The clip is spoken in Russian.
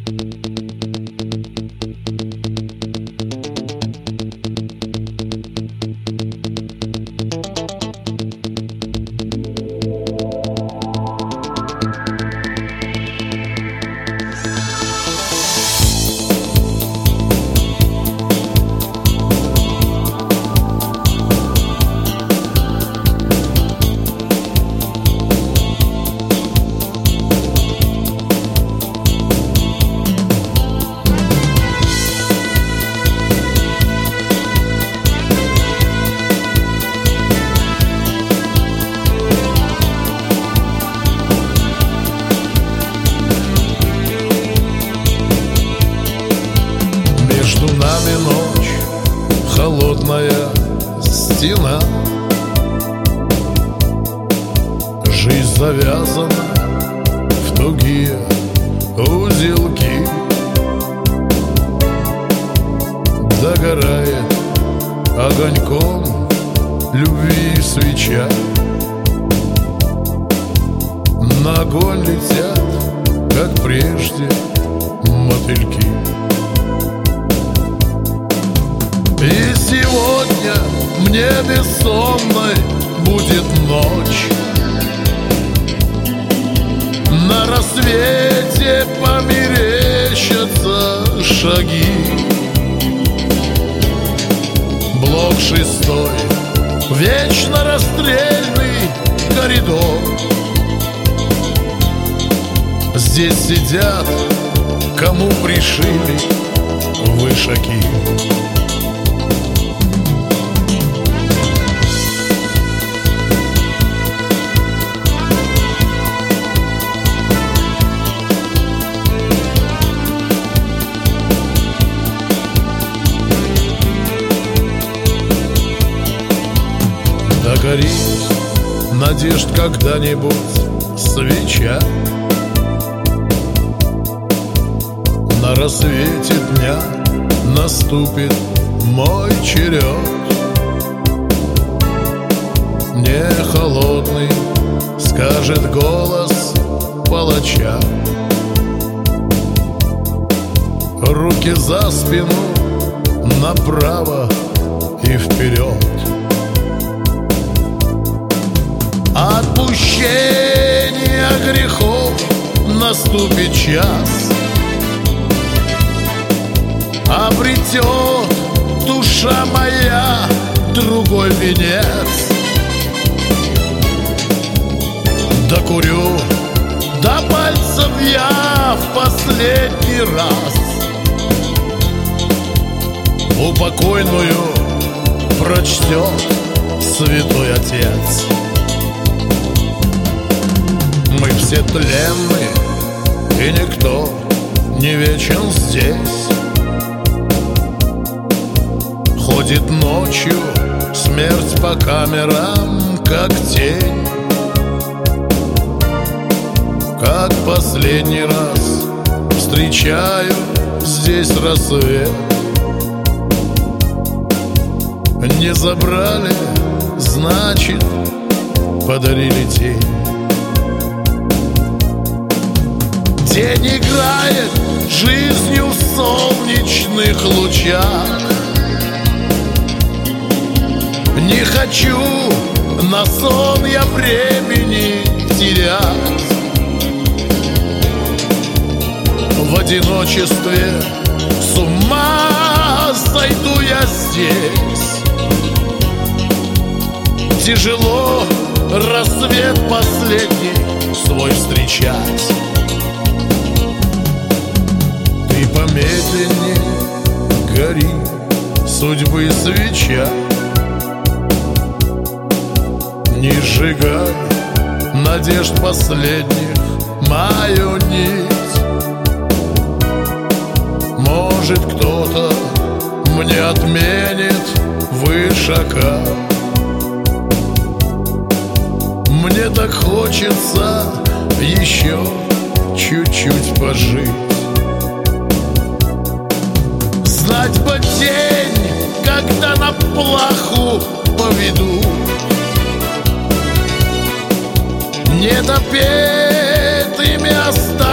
Между нами ночь, холодная стена. Жизнь завязана в тугие узелки. Догорает огоньком любви свеча. На огонь летят, как прежде, мотыльки. И сегодня мне бессонной будет ночь. На рассвете померещатся шаги. Блок 6, вечно расстрельный коридор. Здесь сидят, кому пришили вышаки. Догорит надежд когда-нибудь свеча. На рассвете дня наступит мой черед. Не холодный скажет голос палача. Руки за спину, направо и вперед. Отпущение грехов наступит час. Обретет душа моя другой венец. Докурю до пальцев я в последний раз. Упокойную прочтет святой Отец. Мы все тленны, и никто не вечен здесь. Ходит ночью смерть по камерам, как тень. Как последний раз встречаю здесь рассвет. Не забрали, значит, подарили тень. День играет жизнью в солнечных лучах. Не хочу на сон я времени терять. В одиночестве с ума сойду я здесь. Тяжело рассвет последний свой встречать. Ты помедленнее гори, судьбы свеча. Не сжигай надежд последних мою нить. Может, кто-то мне отменит вышака. Мне так хочется еще чуть-чуть пожить. Знать бы день, когда на плаху поведу. Недопетыми остаться